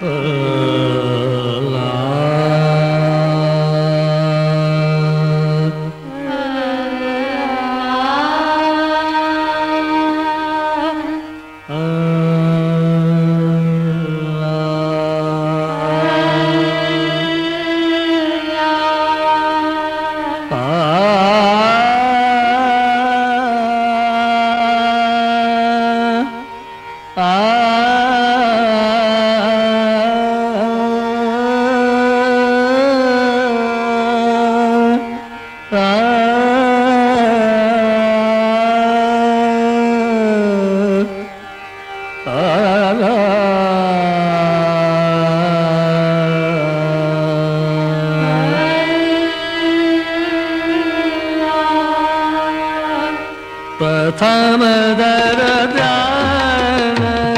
प्रथम दर ध्यान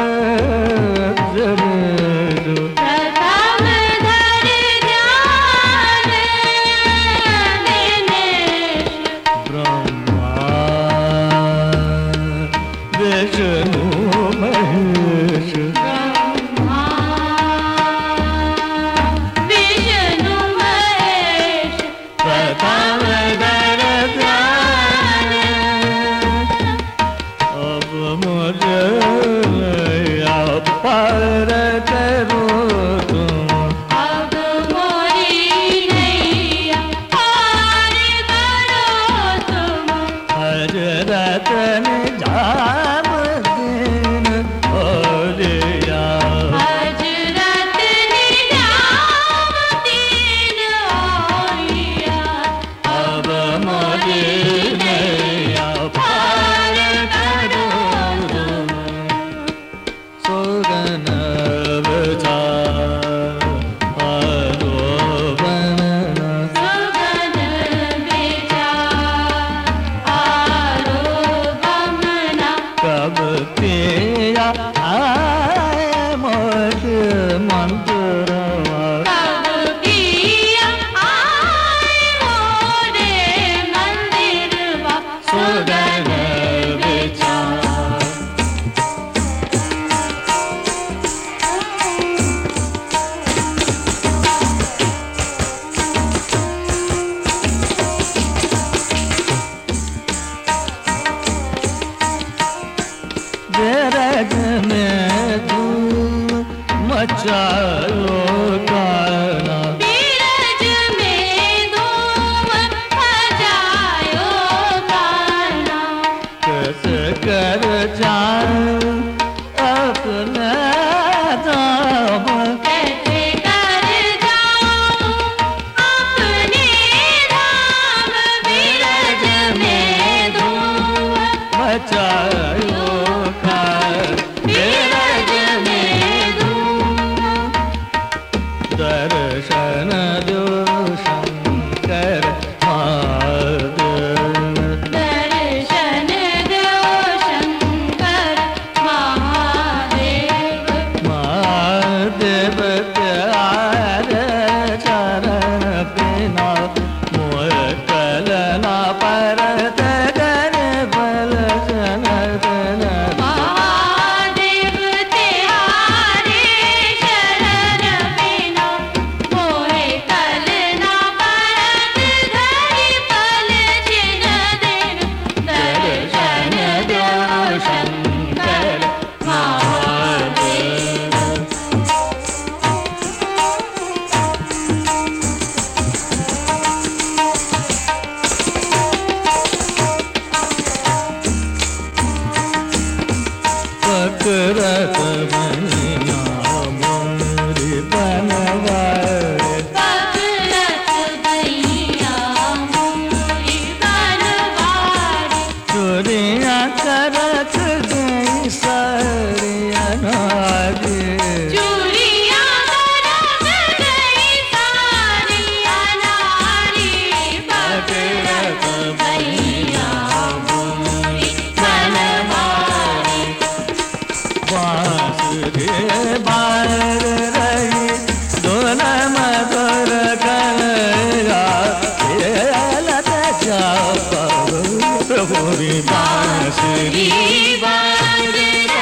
प्रथम दर ध्यान ब्रह्मा विष्णु महेश विष्णु महेश प्रथम दर ध्यान अब मुझे पार करो तुम अब मोरी नैया पार करो तुम हजरत निजाम दिन हो लिया हजरत निजामुद्दीन औलिया अब मुझे नैया पार करो तुम सुगन विचार आरोपण सुगन विचार आरोपमना कब पिया आए मोट मंत्रवा कब किया आए मोरे मंदिरवा सुगन विचार विरज में धूम मचायो काना बीरज में धूम मचायो गाना कस कर जाऊं अपने धाम कैसे कर जाऊं अपने धाम बीरज में धूम मचायो काल बीरज में धूम दर्शन दो शंकर महादेव दर्शन दो शंकर महादेव महादेव प्यारे चरण बिना मोर कलना परत कर बल जन महादेव तिहारे शरण बिना मोहे कल ना परत धरि पल जिन दिन दर्शन दो शंकर महादेव पकड़त बनिया मोरी बनवारे पकड़त भैया मोरी बनवारी चोरियां करत गई सारिया नारी चूड़ियां करत गई सारी अनारी पकड़त भैया मोरी बनवारी बांस रे बार रही दोन मधुर कलया लत जा पूरी बांसुरी बांसुरी